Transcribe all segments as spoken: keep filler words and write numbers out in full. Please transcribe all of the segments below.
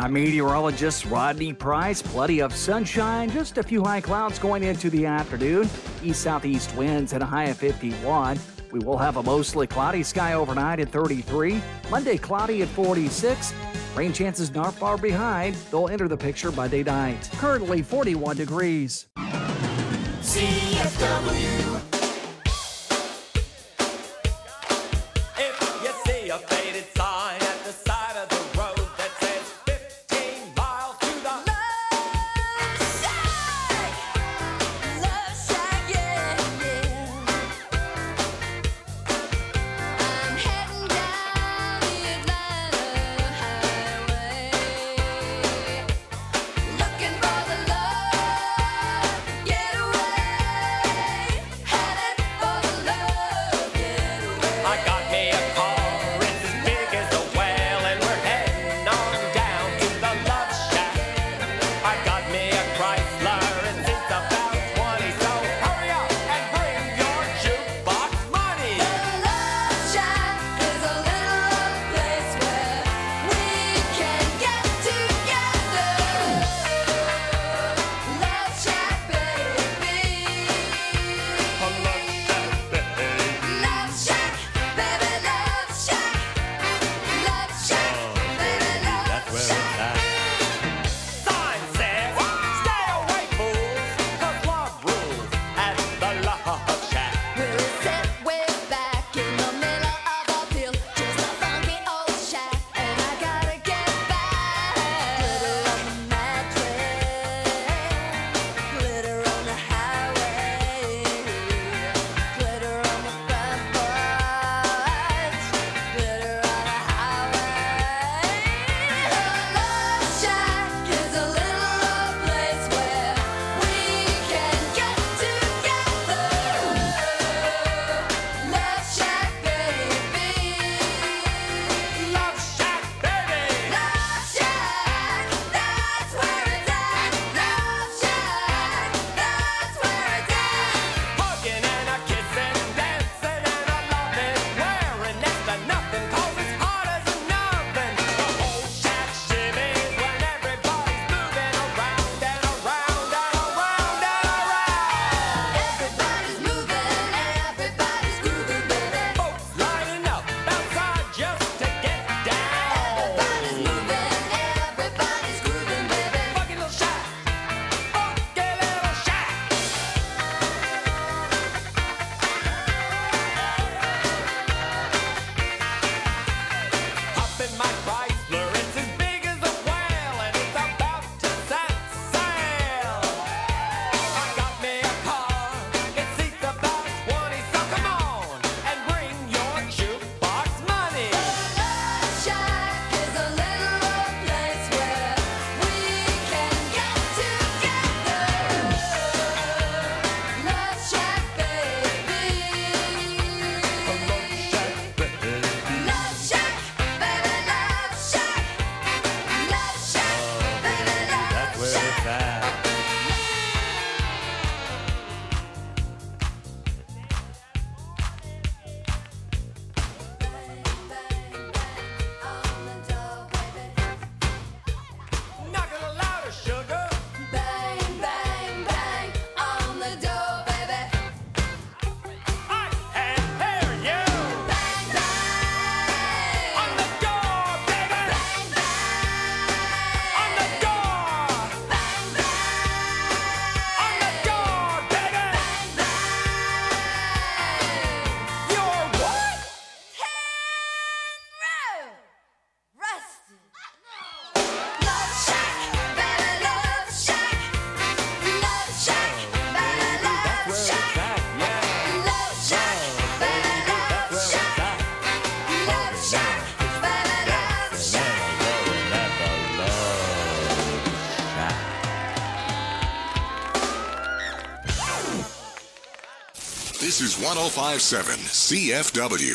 I'm meteorologist Rodney Price. Plenty of sunshine, just a few high clouds going into the afternoon. East-southeast winds at a high of fifty-one. We will have a mostly cloudy sky overnight at thirty-three. Monday cloudy at forty-six. Rain chances not far behind. They'll enter the picture by day-night. Currently forty-one degrees. C F W. If you see a faded sign at the side of the road that says fifteen miles to the Love Shack, Love Shack, yeah, yeah. I'm heading down the Atlanta highway, looking for the love getaway, headed for the love getaway. I got me a car, it's as big as a whale, and we're heading on down to the Love Shack. I got me a Chrysler, and it's about twenty, so hurry up and bring your jukebox money. The Love Shack is a little place where we can get together. Love Shack, baby. Love Shack, baby, Love Shack. Love Shack, baby, Love Shack. Sign says, stay away, fools, 'cause love rules at the Love Shack. We'll sit way back in the middle of a field, just a funky old shack, and I gotta get back. Glitter on the mattress, glitter on the highway, glitter on the front porch, glitter on the highway. The Love Shack is a little old place where we can get together. Love Shack, baby. Love Shack, baby! Love Shack, that's where it's at. Love Shack, that's where it's at. Hugging and a kissing, dancing and a loving, wearing next to nothing, 'cause it's hard as an oven. The whole shack shimmies when everybody's moving around and around and around and around. Everybody's moving, everybody's grooving, baby. Folks lining up outside just to get down. Everybody's moving, everybody's grooving, baby. Funky little shack, funky little shack. Hop in my Chrysler, it's as big as a whale, and it's about to set sail. I got me a car, it seats about twenty, so come on and bring your jukebox money. Love Shack is a little old place where we can get together. Love Shack, baby. Love Shack, baby, Love Shack. Love Shack, baby, Love Shack. Bang, bang, bang on the door, baby. Knock it louder, sugar. Bang, bang, bang on the door, baby. I can hear you. Bang, bang On the door, baby. bang, bang On the door. bang, bang On the door, baby. bang, bang. You're what? Row, rusted. Love Shack, baby, Love Shack. Love Shack, baby, Love Shack. Love Shack, baby, Love Shack. Love Shack, baby, Love Shack. This is one oh five point seven C F W.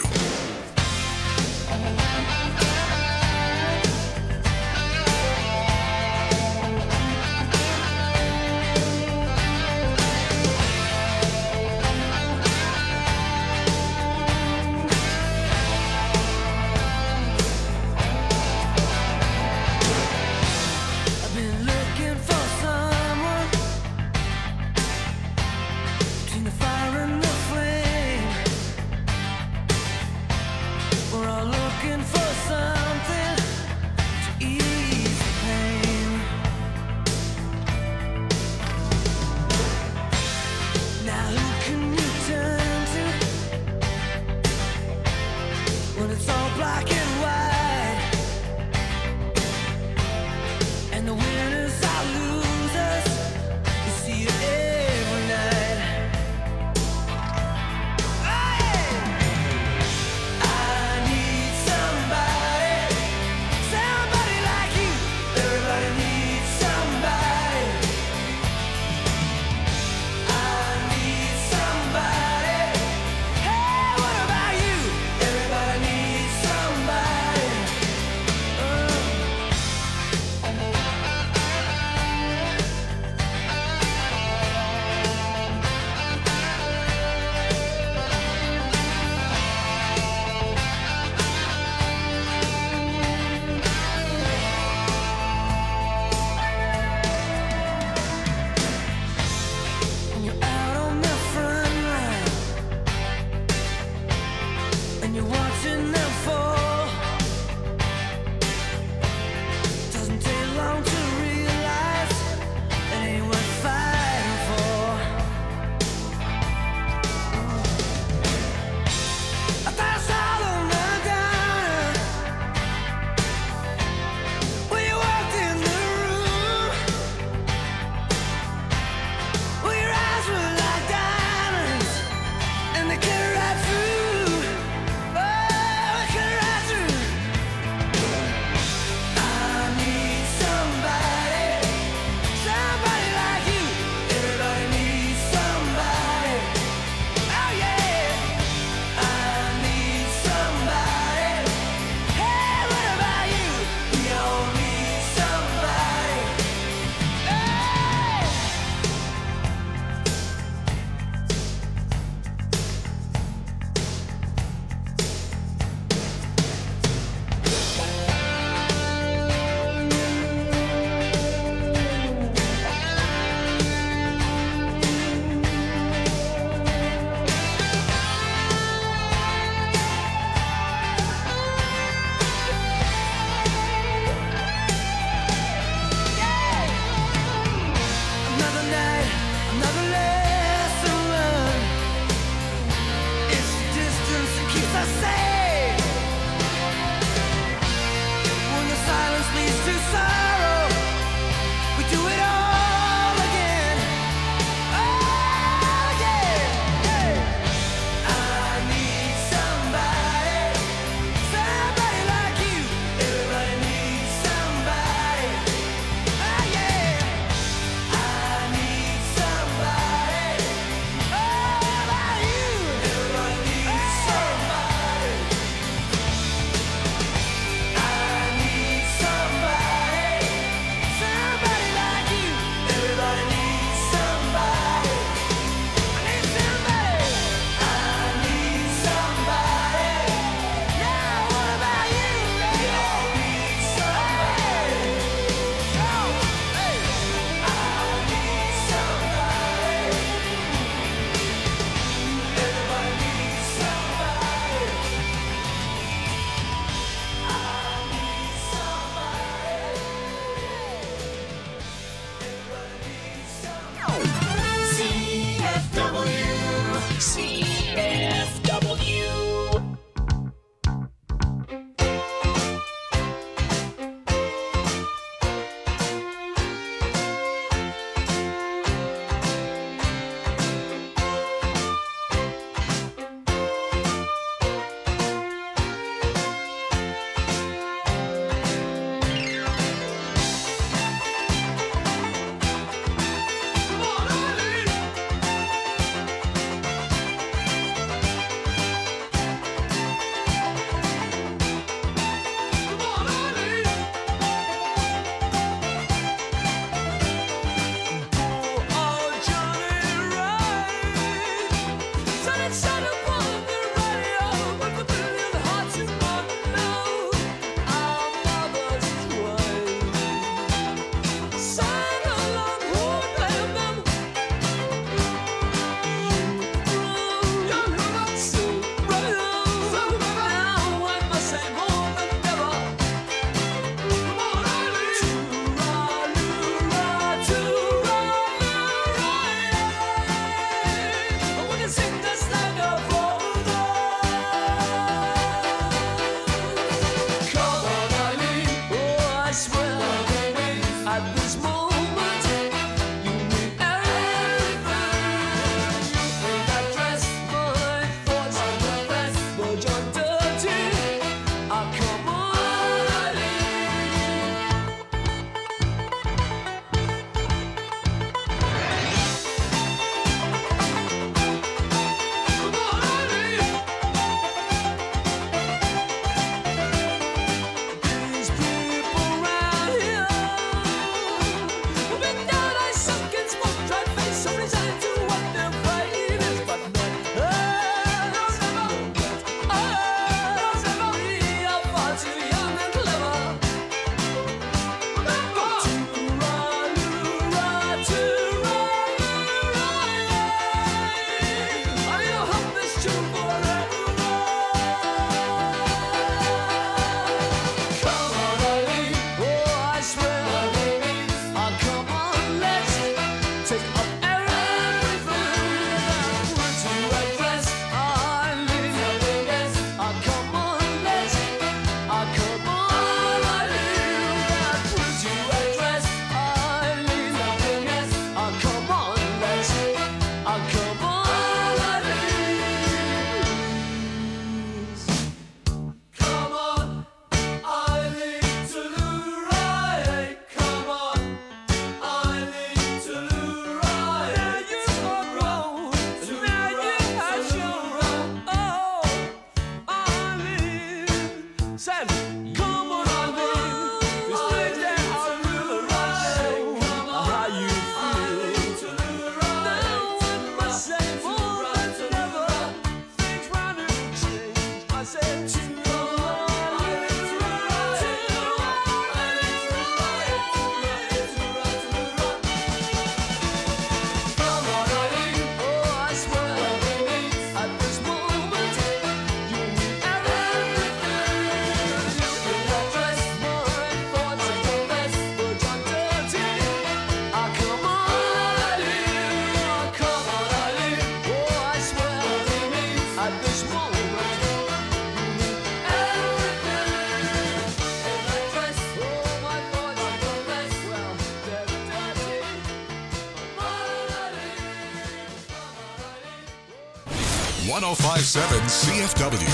one oh five point seven C F W.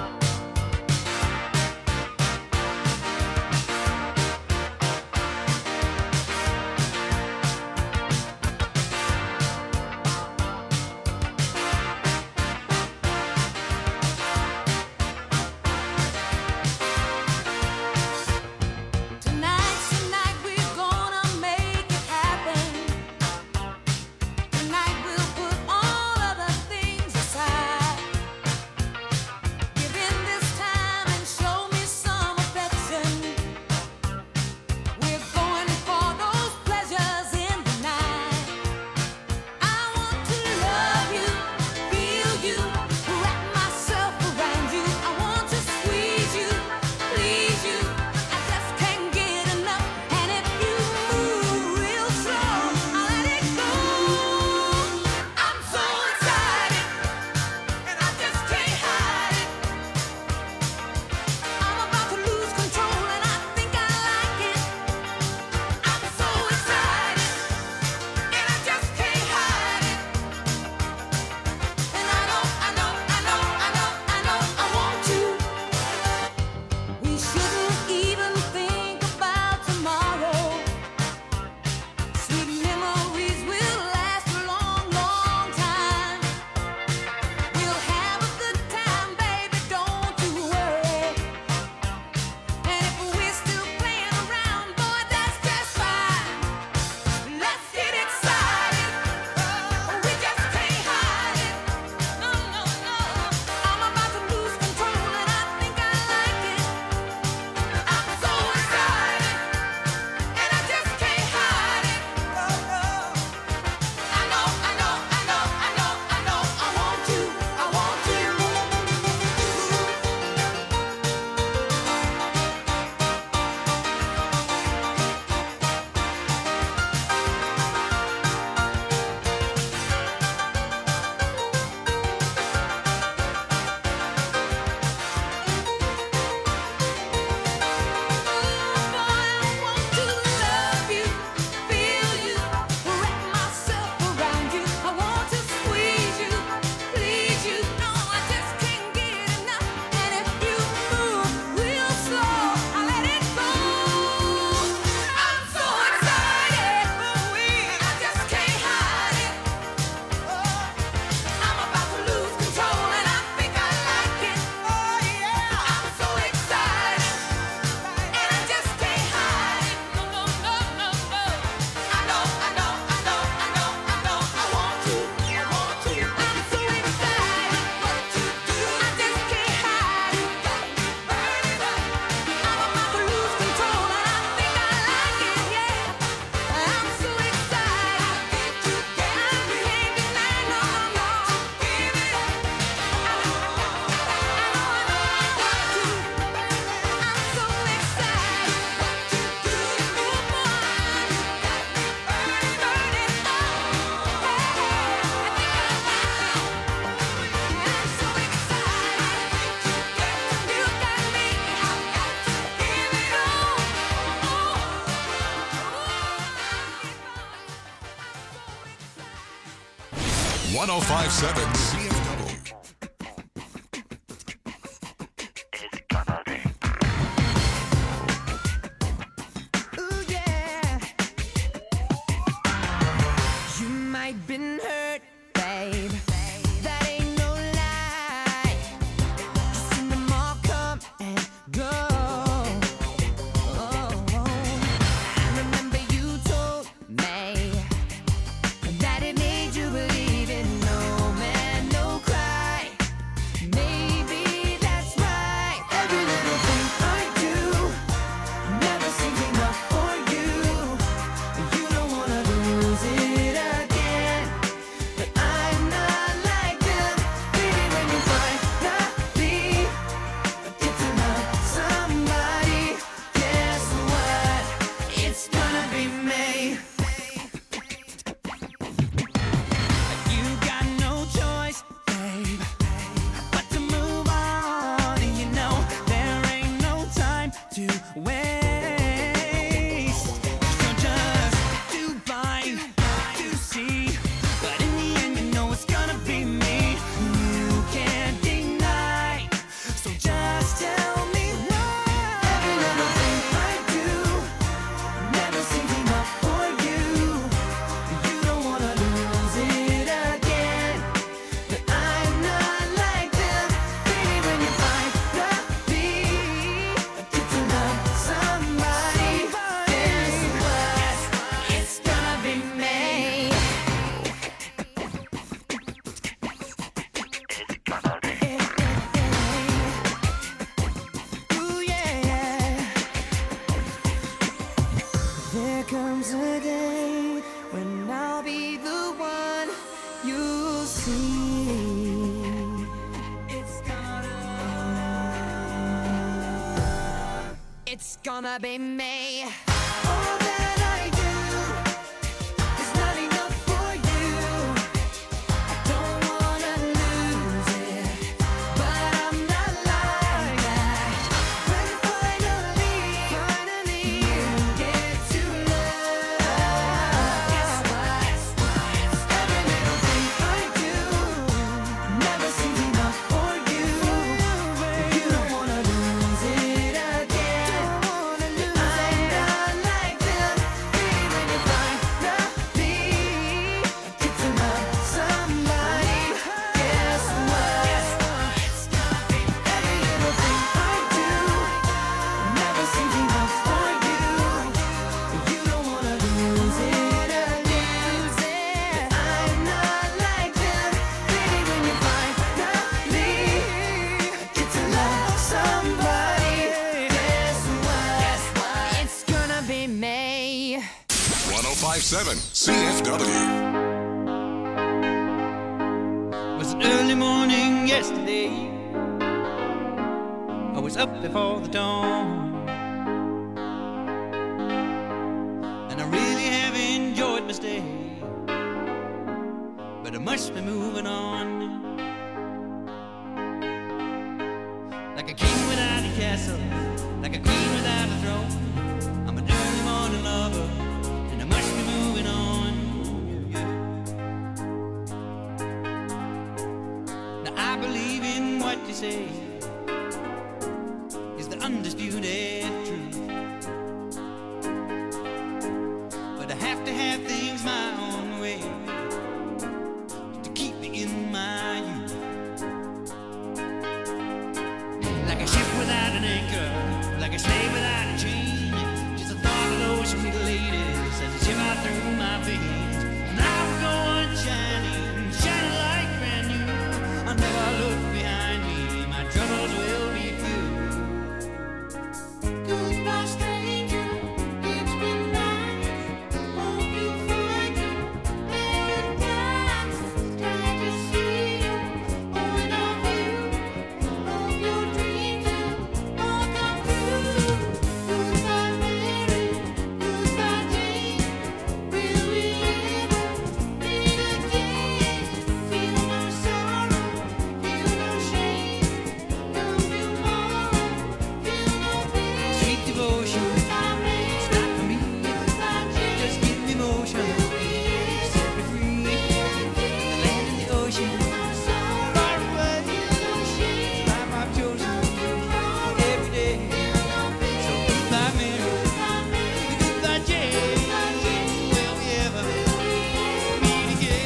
Tonight, tonight we're gonna make it happen. Tonight we'll put all of the things aside. Give in this time and show me some affection. We're going for those pleasures in the night. I want to love you, feel you, wrap myself around you. I want to squeeze you, please you. I just can't get enough. And if you move real slow, I'll let it go. I'm so excited, and I just can't hide it. I'm about to lose control, and I think I like it. I'm so excited, and I just can't hide it. And I know, I know, I know, I know, I know I want to. We shouldn't even think about tomorrow. Sweet memories will last a long, long time. We'll have a good time, baby, don't you worry. And if we're still playing around, boy, that's just fine. Let's get excited. We just can't hide it. No, no, no. I'm about to lose control, and I think I like it. I'm so excited, and I just can't hide it. I know, I know, I know, I know, I know I want to, I want to. I'm about to lose control, and I think I like it. Oh yeah, I'm so excited, and I just can't hide it. No, no, no, no, no. I know, I know, I know, I know, I know I want to, I want to. I'm so excited, what to do? I just can't hide it. Burn it up. I'm about to lose control, and I think I like it. Yeah, I'm so excited. I can't deny, no, no. Give it up. I know, I know, I know I want to. I'm so excited. What to do? Move on. Burn it, burn it up. Hey, I think I like it. I'm so excited. You got me. I've got to give it all. one oh five point seven C F W. Ooh, yeah. You might been hurt, babe. That ain't no lie. You seen them all come and go. Oh, I remember you told me that it made you believe in no man, no cry. Maybe that's right. Every little thing I do never seems enough for you. You don't wanna lose it again, but I'm not see. It's gonna, it's gonna be me. All that I do is not enough for you. I don't wanna lose it, but I'm not like that. When finally, finally you get to love, guess what? Every little thing I do never seems enough for you. You don't wanna lose it again. I'm not like them. Baby, when you finally get to love somebody, guess what? Every little thing I do never seems enough for you. You don't wanna lose it again. I'm not like them. Baby, when you finally get to love somebody, guess what? It's gonna be me. one oh five point seven C F W. It was an early morning yesterday. I was up before the dawn, and I really have enjoyed my stay, but I must be moving on. Like a king without a castle, like a queen without a throne. I'm an early morning lover, and I must be moving on. Yeah. Now I believe in what you say is the undisputed truth, but I have to have things my own way to keep me in my youth. Like a ship without an anchor, like a slave without a chain. Just a thought of those sweet ladies as they shiver through my veins. And I will go on shining, shining like brand new. I'll never look behind me, my troubles will be few. Goodbye, stranger. It's been nice. Hope you find your paradise. Try to see you, point of view. Hope your dreams will all come true. Goodbye, Mary. Goodbye, Jane. Will we ever meet again? Feel no sorrow, feel no shame. No tomorrow, feel no pain. Sweet devotion, it's not for me. Just give me motion, set me free. The land and the ocean, far away. Life I've chosen every day. So goodbye, Mary. Goodbye, Jane. Will we ever meet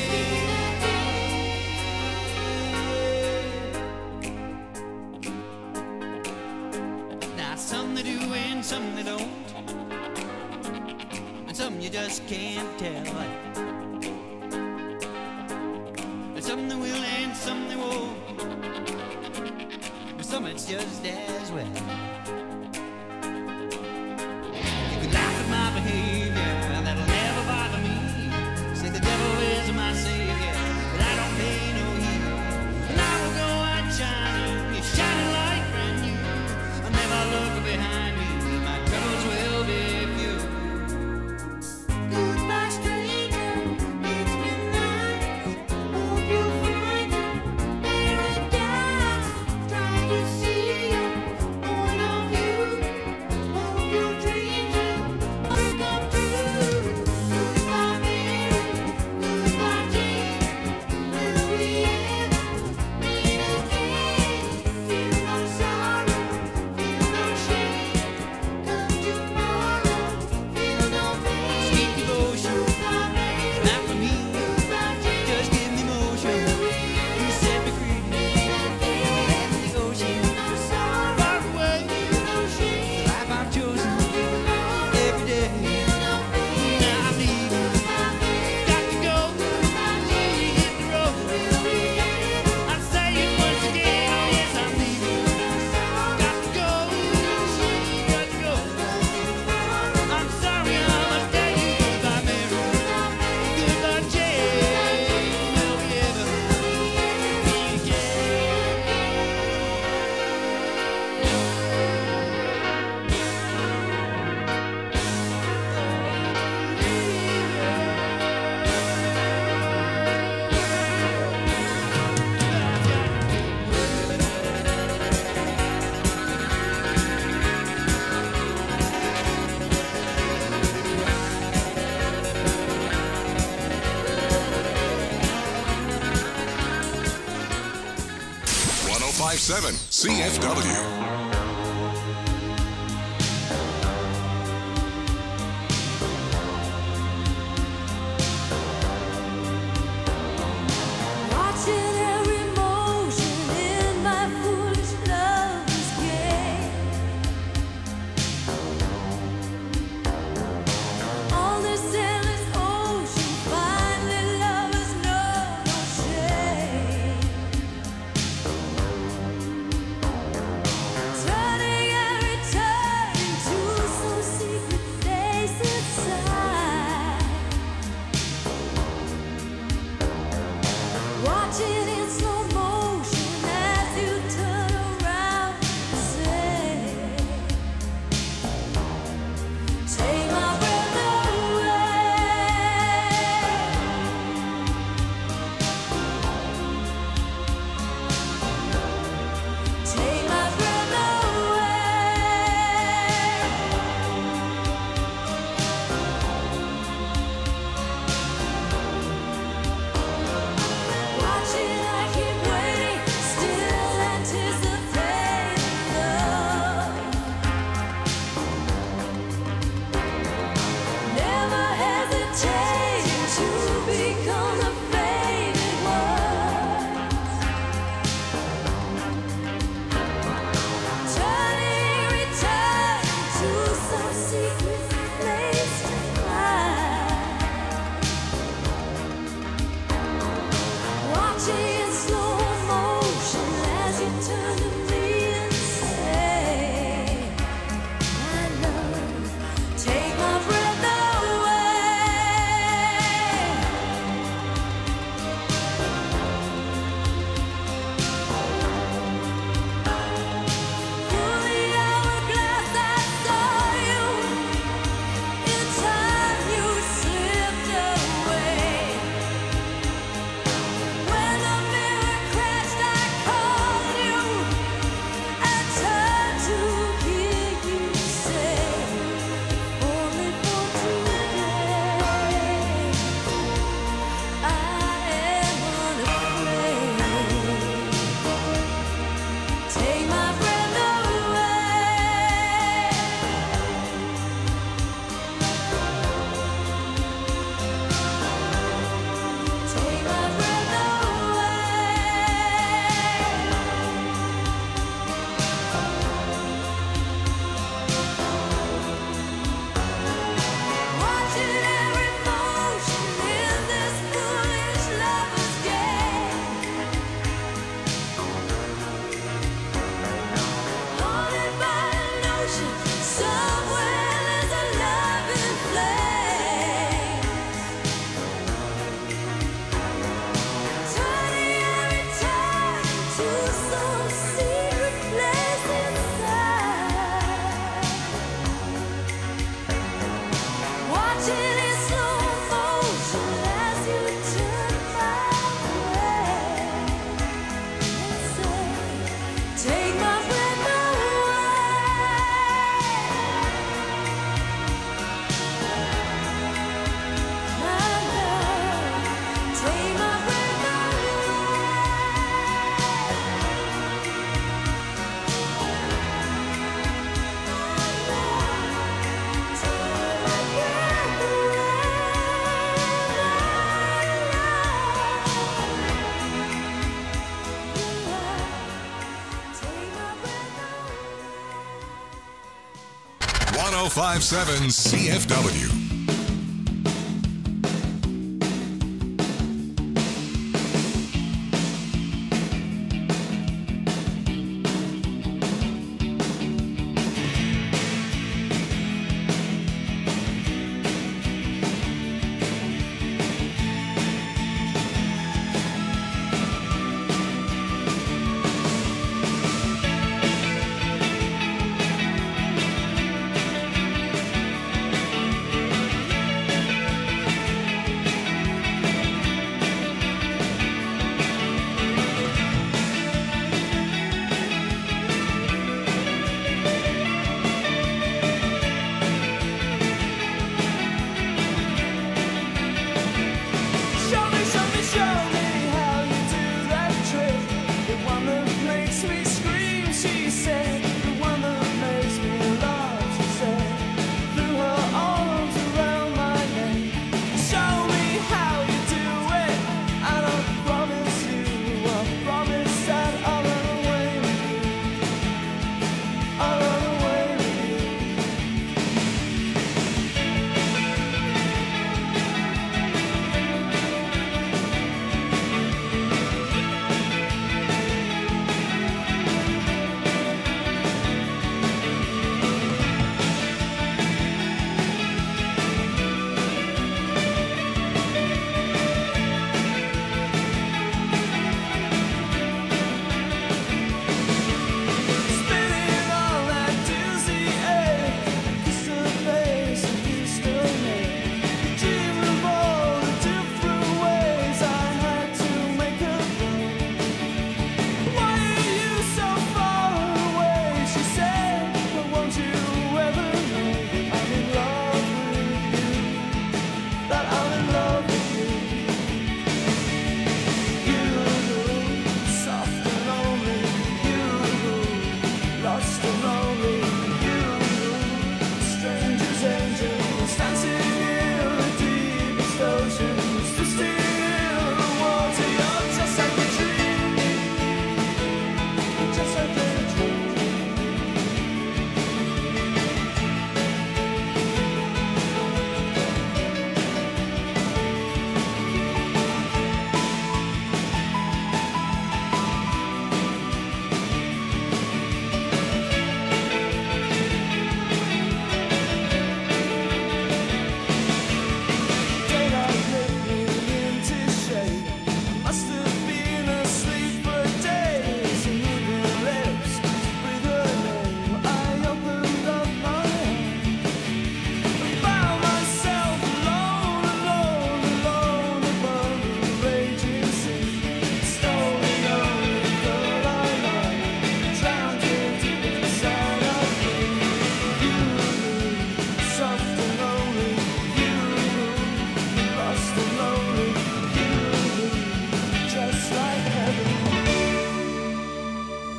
again? Now some they do and some they don't, and some you just can't tell. And some they will and some they won't, but some it's just as well. You can laugh at my behavior, that'll never bother me. Say the devil is my savior, but I don't pay no heed. And I will go on shining, it's shining like brand new. I'll never look behind me, my troubles will be few. Goodbye, stranger. It's been nice. Hope you find your paradise. Try to see your point of view. five seven C F W. Watching every motion in my foolish love's game. On this endless ocean, finally lovers know no shame. Turning and returning to some secret place inside. Watching in slow motion as you turn around and say, take my breath away. Take my breath away. Watching, I keep waiting, still anticipating love. Never hesitating to become the faded one. Turning, returning to some secret place to hide. Watching in slow motion as you turn to me and say, my love, take my breath away. Through the hourglass I saw you. In time you slipped away. When the mirror crashed, I called you. I turned to hear you say, only for today. I am unafraid. Take my breath away. Take my breath away. Watching every motion in this foolish lover's game. Haunted by a notion, somewhere there's a loving flame. Turning and returning to some secret place inside. Watching in slow motion as you turn my way and say, take my breath away. My love, take my breath one oh five seven C F W.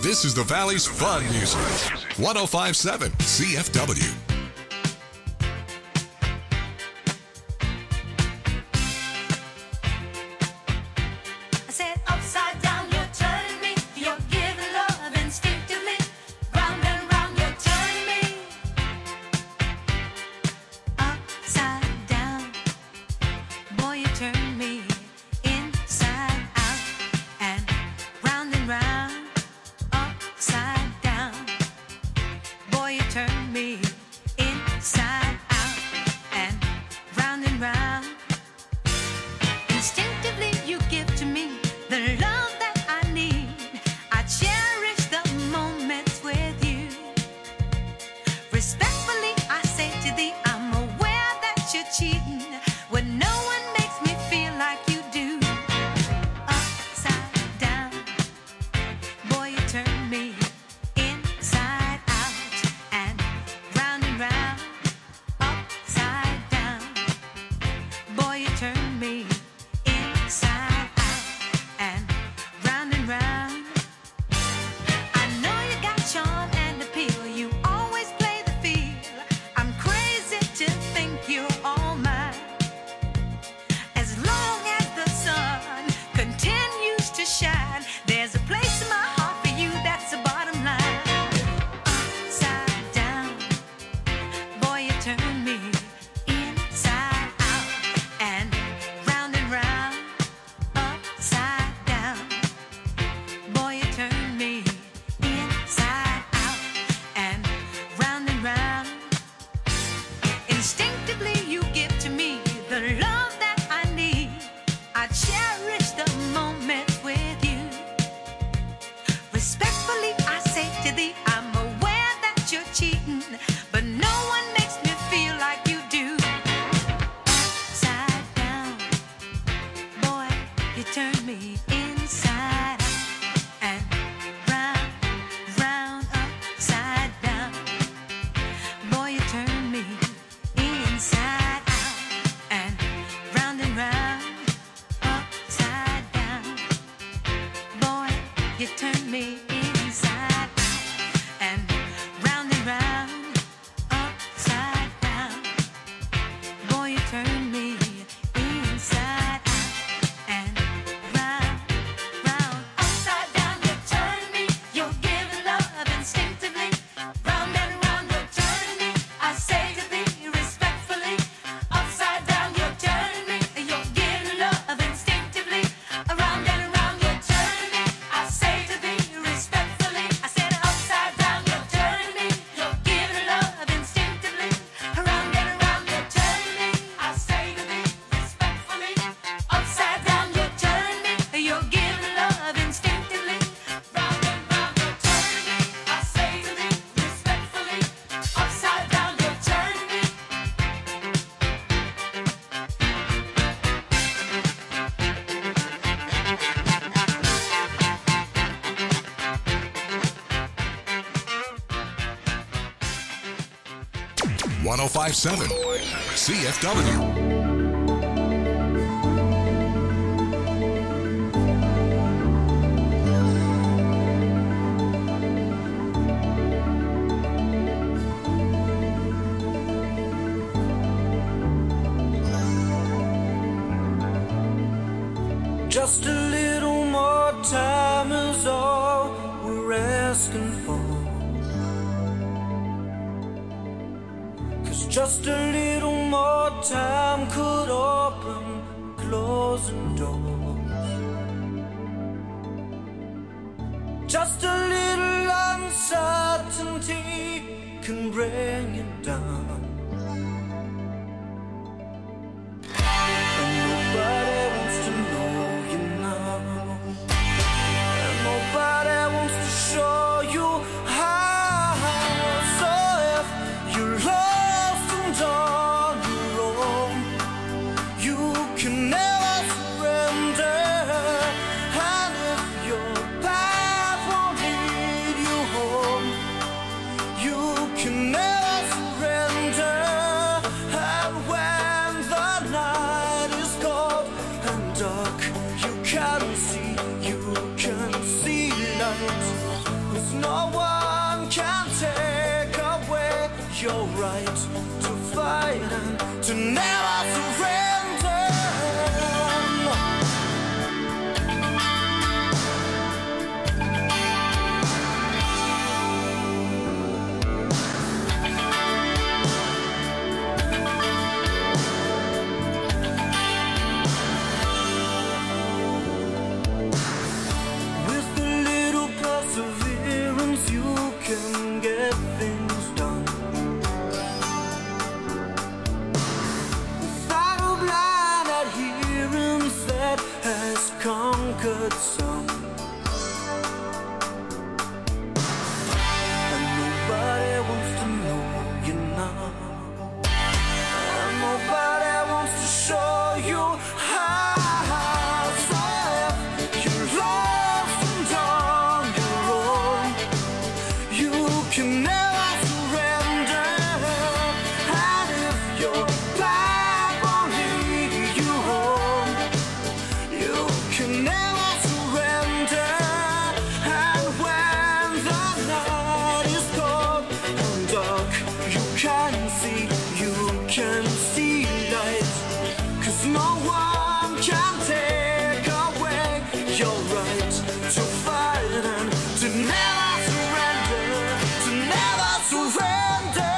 This is the Valley's fun music. one oh five point seven C F W. I said upside down, you're turning me. You're giving love instinctively. Round and round, you're turning me. Upside down, boy, you turn me inside out and round and round. Upside down, boy, you turn me inside out and round and round. Instinctively, you give to me the love that I need. I cherish the moments with you. Respectfully, I say to thee, I'm aware that you're cheating when no one makes me feel like you do. Upside down, boy, you turn me inside out and round and round. Upside down, boy, you turn me inside out and round and round. I know you got charm and appeal. You always play the field. I'm crazy to think you're all mine. As long as the sun continues to shine, there's a place in my heart for you. That's the bottom line. Upside down, boy, you turn me inside out and round and round. Upside down, boy, you turn me inside out and round and round. Instinctively, you give to me the love that I need. I cherish the moments with you. Respectfully, I say to thee, I'm aware that you're cheating, but no one makes me feel like you do. Upside down, boy, you turn me inside out and round, round, upside down. Boy, you turn me inside out and round and round. Upside down, boy, you turn me inside out and round and round. Upside down, boy, you turn me inside out and round, round. Upside down, you turn me. You're giving love instinctively. Round and round, you're turning me. I say to thee respectfully. Upside down, you're turning me. You're giving love instinctively. Around and around, you're turning me. I say to thee respectfully. I said upside down, you're turning me. You're giving love instinctively. Around and around, you're turning me. I say to thee respectfully. Upside down, you're turning me. You're giving love instinctively. Round and round, you're turning me. I say to thee respectfully. Upside down, you're turning me. one oh five point seven C F W. Just a little more time is all we're asking for. 'Cause just a little more time could open closing doors. Just a little uncertainty can bring you down. And nobody wants to know you now. And nobody wants to show you how. So if you're lost and on your own, you can never surrender. And if your path won't lead you home, you can never your right to fight and to never surrender. With a little perseverance, you can get things done. Without a blind adherence that has conquered some. And nobody wants to know you now. And nobody wants to show you how. So if you're lost and on your own, you can never surrender. And if your life won't lead you home, you can never surrender. And when the night is cold and dark, you can see, you can see light. 'Cause no one can take away your right to fight and to never surrender, to never surrender.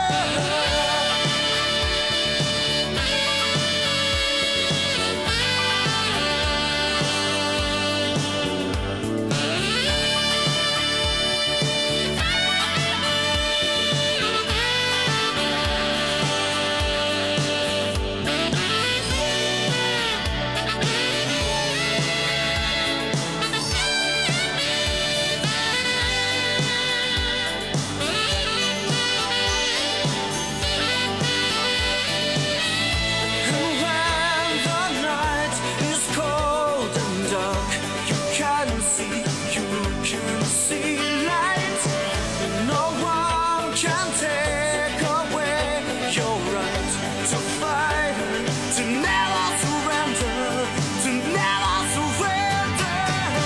And when the night is cold and dark, you can see, you can see light. And no one can take away your right to fight and to never surrender, to never surrender.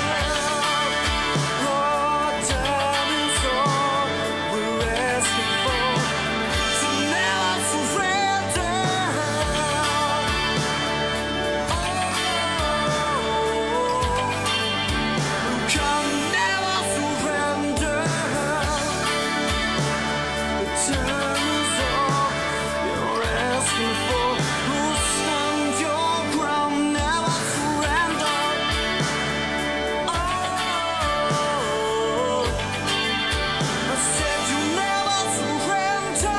Oh, time is all we're asking for, to never surrender. Oh, can never surrender. The time is all you're asking for. Oh, stand your ground, never surrender. Oh, I said you never surrender.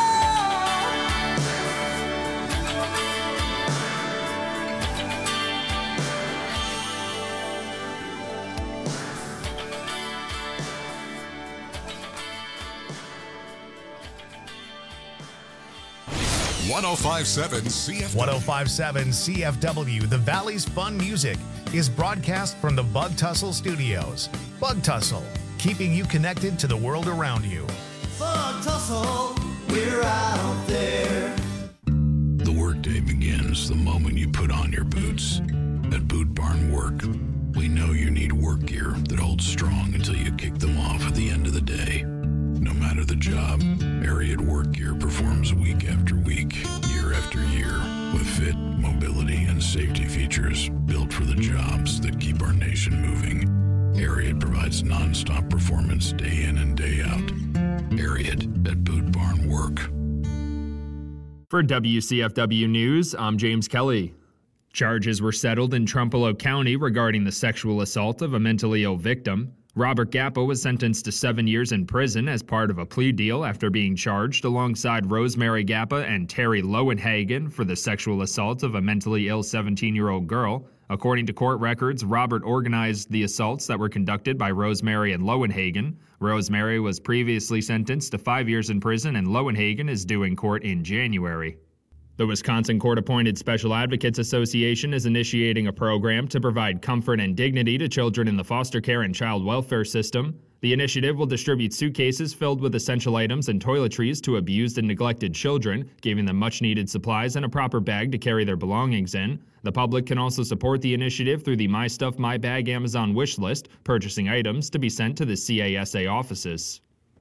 one oh five point seven C F W. one oh five point seven C F W, the Valley's fun music, is broadcast from the Bug Tussle Studios. Bug Tussle, keeping you connected to the world around you. Bug tussle, we're out there. The workday begins the moment you put on your boots. At Boot Barn Work, we know you need work gear that holds strong until you kick them off at the end of the day. No matter the job, Ariat Work Gear performs week after week, year after year, with fit, mobility, and safety features built for the jobs that keep our nation moving. Ariat provides non-stop performance day in and day out. Ariat at Boot Barn Work. For W C F W News, I'm James Kelly. Charges were settled in Trumpelow County regarding the sexual assault of a mentally ill victim. Robert Gappa was sentenced to seven years in prison as part of a plea deal after being charged alongside Rosemary Gappa and Terry Lowenhagen for the sexual assault of a mentally ill seventeen-year-old girl. According to court records, Robert organized the assaults that were conducted by Rosemary and Lowenhagen. Rosemary was previously sentenced to five years in prison, and Lowenhagen is due in court in January. The Wisconsin Court-appointed Special Advocates Association is initiating a program to provide comfort and dignity to children in the foster care and child welfare system. The initiative will distribute suitcases filled with essential items and toiletries to abused and neglected children, giving them much-needed supplies and a proper bag to carry their belongings in. The public can also support the initiative through the My Stuff, My Bag Amazon wish list, purchasing items to be sent to the C A S A offices.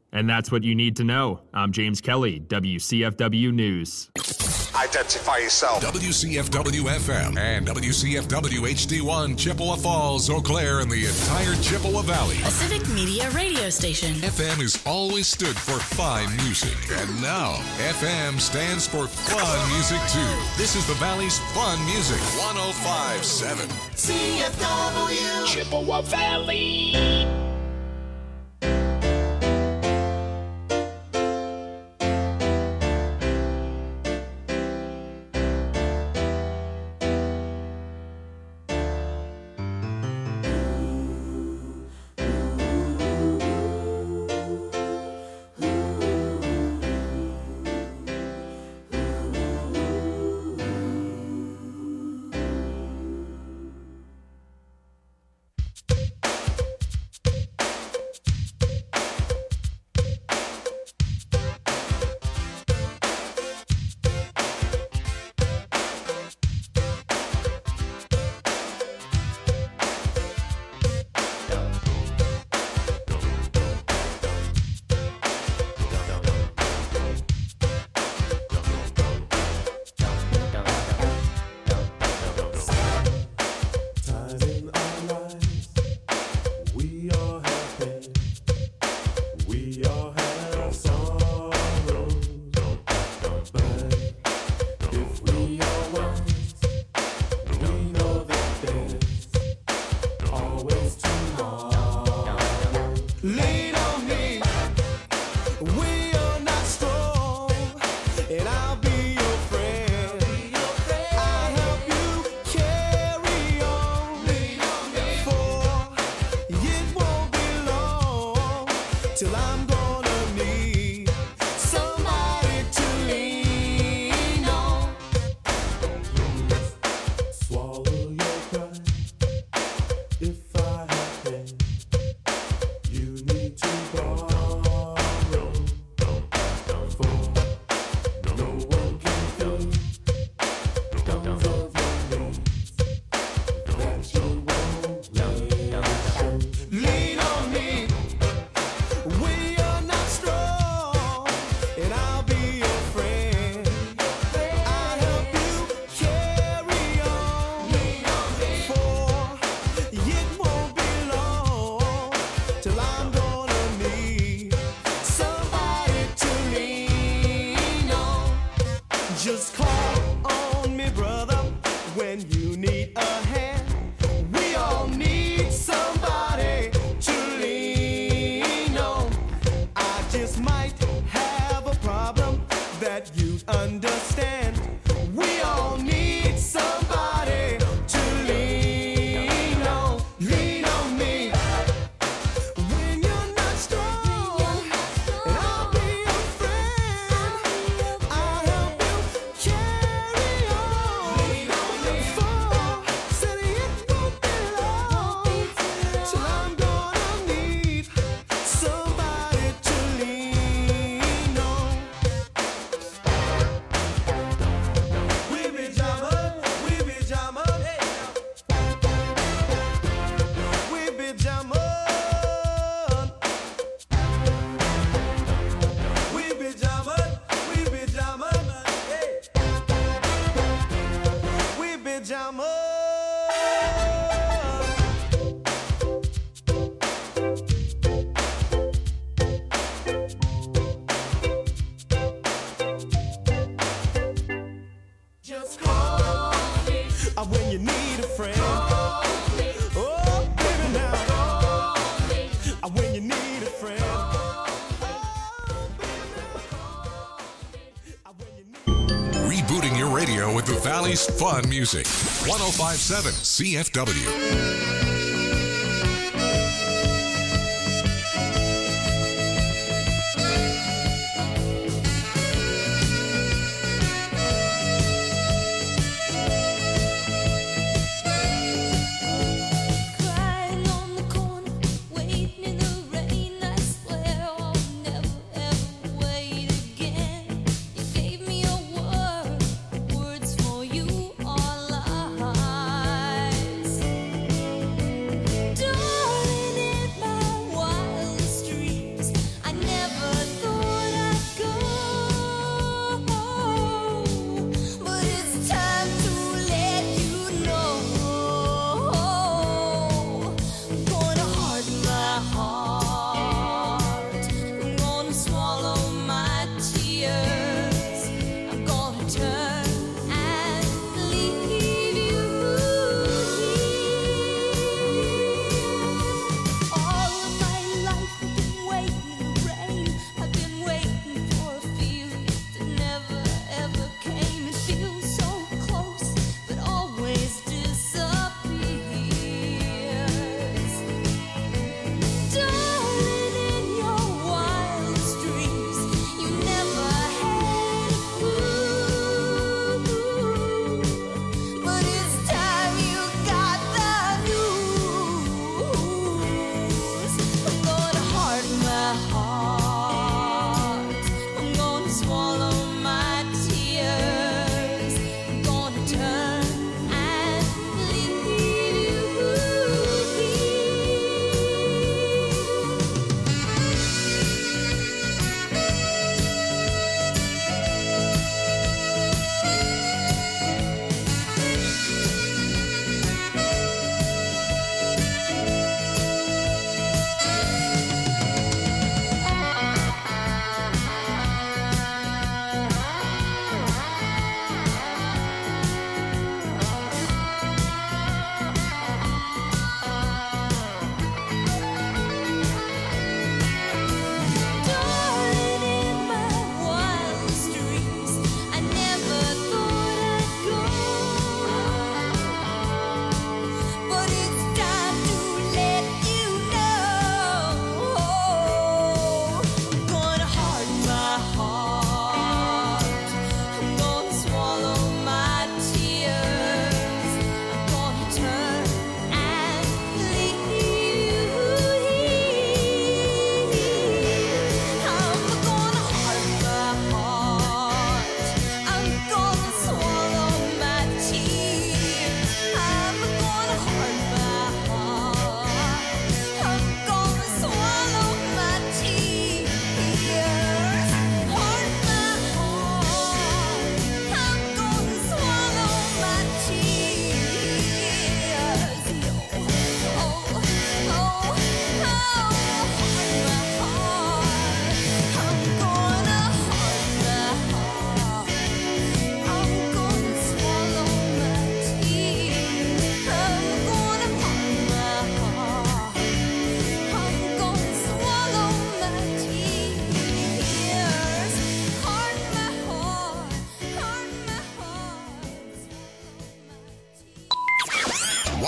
And that's what you need to know. I'm James Kelly, W C F W News. Identify yourself. W C F W F M and W C F W H D one, Chippewa Falls, Eau Claire, and the entire Chippewa Valley. A Civic Media radio station. F M has always stood for fine music, and now F M stands for fun music too. This is the Valley's fun music. one oh five point seven C F W Chippewa Valley. Valley's fun music. one oh five point seven C F W. Words for you are lies.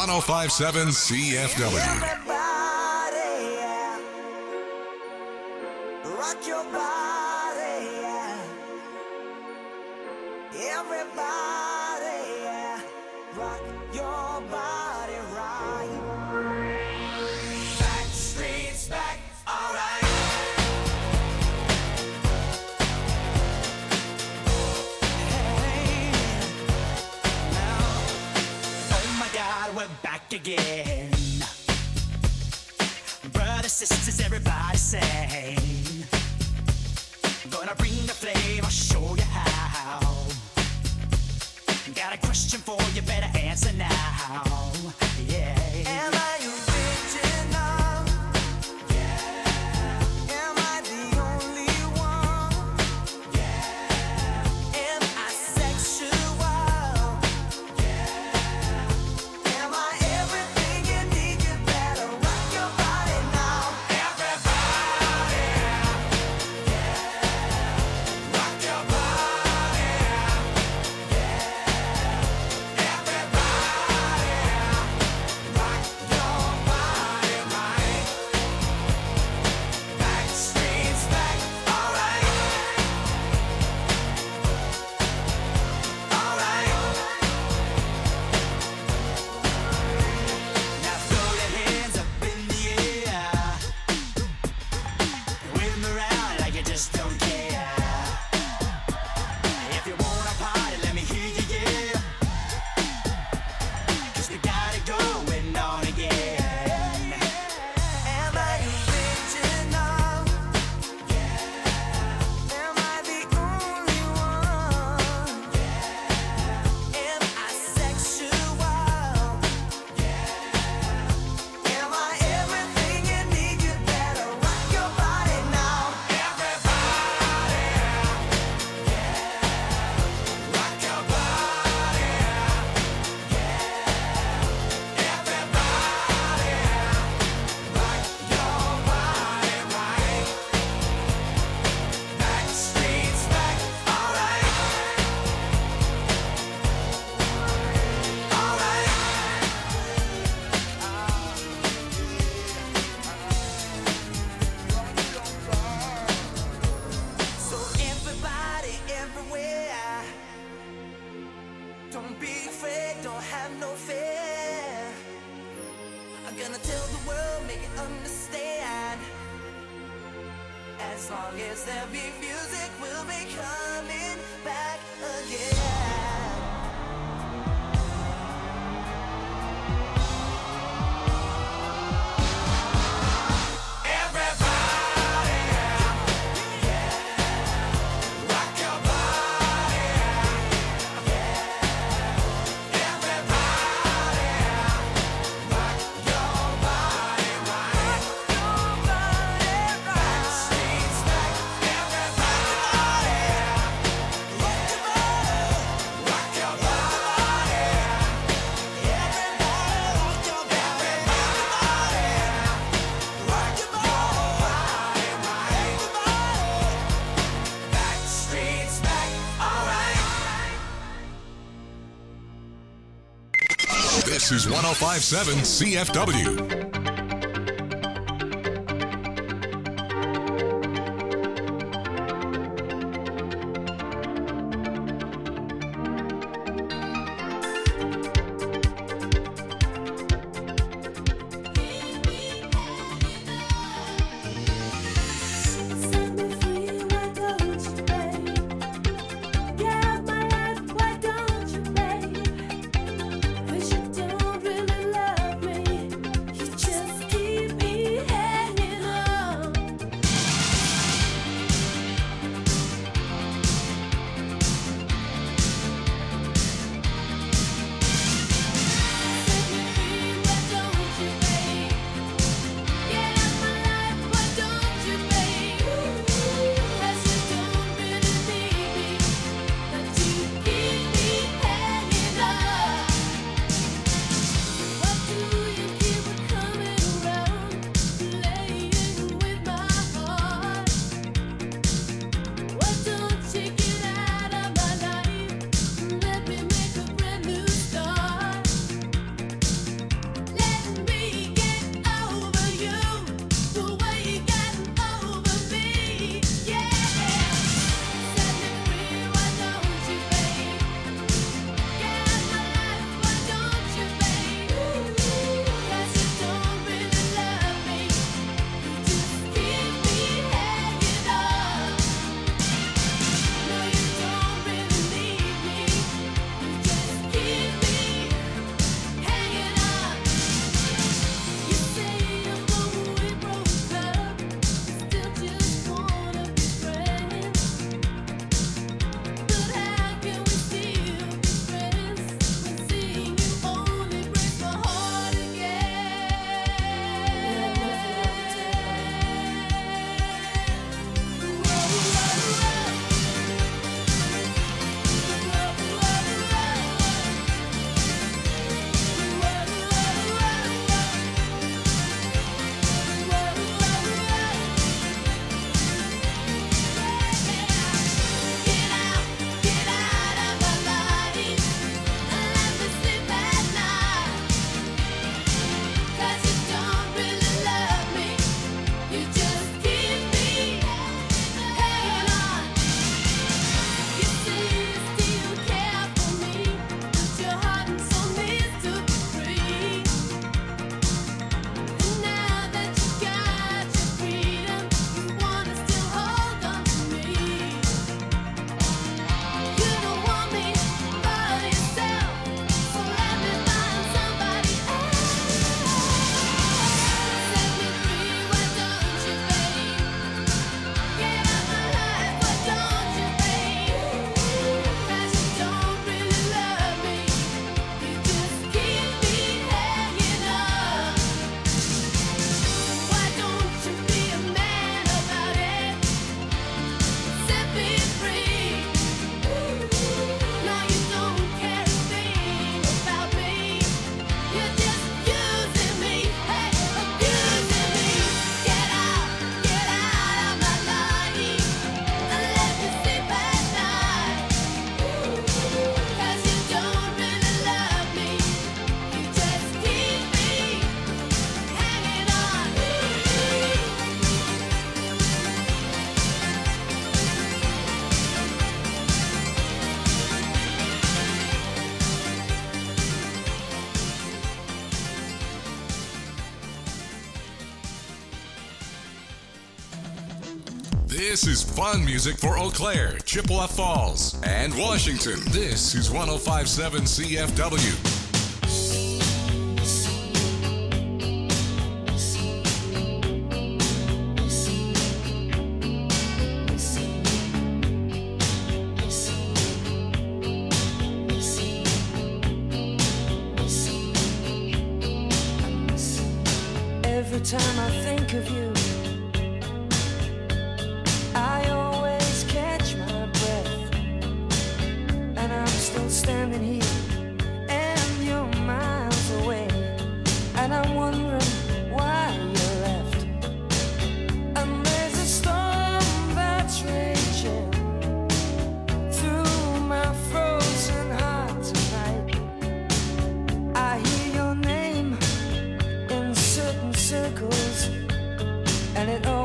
oh five point seven C F W. Everybody, yeah. Rock your body, yeah. Everybody, yeah. Rock your body right. Back streets back, alright. Hey, now, oh my God, we're back again. Brothers, sisters, everybody sing. Gonna bring the flame, I'll show you how. Got a question for you, better answer now. Yeah. Am I original? Yeah. Am I the only one? Yeah. Am I sexual? Yeah. Am I everything you need? You better rock your body now. Everybody, yeah. Rock your body, yeah. Everybody, rock your body right. Back streets back, alright. Alright. Now throw your hands up in the air. Wave 'em around like you just don't care. If you wanna party, let me hear you, yeah. 'Cause we got it going on again. Am I original? Yeah. Am I the only one? Yeah. Am I sexual? Yeah. Am I everything you need? You better rock your body now. Everybody, yeah. Rock your body, yeah. Everybody, rock your body right. Back streets back, alright. Alright. So everybody, everywhere, don't be afraid, don't have no fear. I'm gonna tell the world, make it understand. As long as there be music, we'll be coming back again. Everybody, yeah. Rock your body, yeah. Everybody, rock your body right. Back streets back, everybody, rock your body, rock your body, everybody, rock your body, rock your body right. Back streets back, alright. This is one oh five point seven C F W. Set me free, why don't you, babe? Get my life, why don't you, babe? 'Cause you don't really love me. You just This is fun music for Eau Claire, Chippewa Falls, and Washington. This is one oh five point seven C F W. Every time I think of you, I always catch my breath, and I'm still standing here, and you're miles away, and I'm wondering why you left. And there's a storm that's raging through my frozen heart tonight. I hear your name in certain circles, and it all